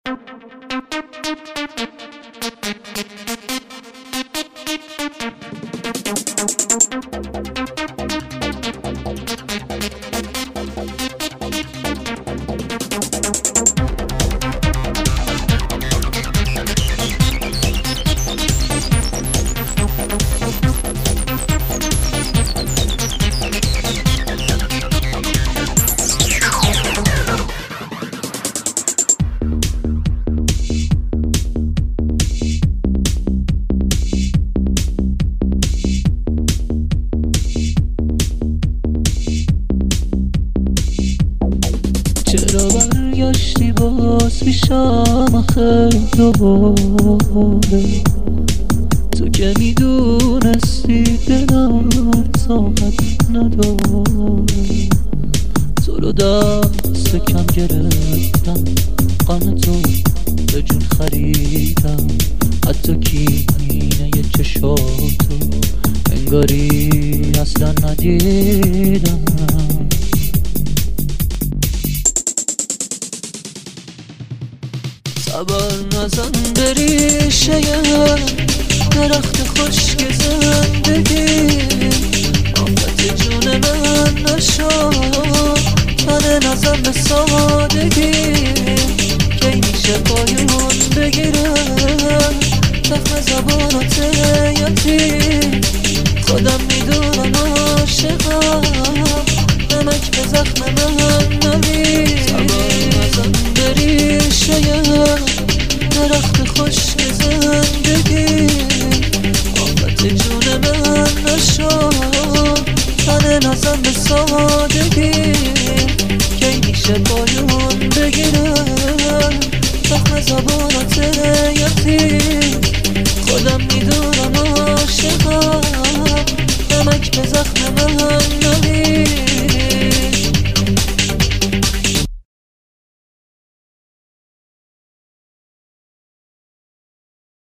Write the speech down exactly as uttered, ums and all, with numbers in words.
چرا برگشتی باز پیشم آخه دوباره؟ تو که میدونستی دلم طاقت نداره. تو رو دست کم گرفتم، غم تو به جون خریدم، حتی کینه چشاتو انگاری اصلا ندیدم. صبر نزن بری شیم درخت خشک زندگی، آفت جون من نشو تنه نزن به سادگی. کی میشه پایون بگیره زخم زبانات یتی؟ خودم میدونم عاشقم، نمک به زخم من نمی. صبر نزن بری شیم درخت خشک زندگی، آفت جون من نشو تنه نزن به سادگی. کی میشه پایون بگیره زخم زبانات یتی؟ خودم میدونم عاشقم، نمک به زخم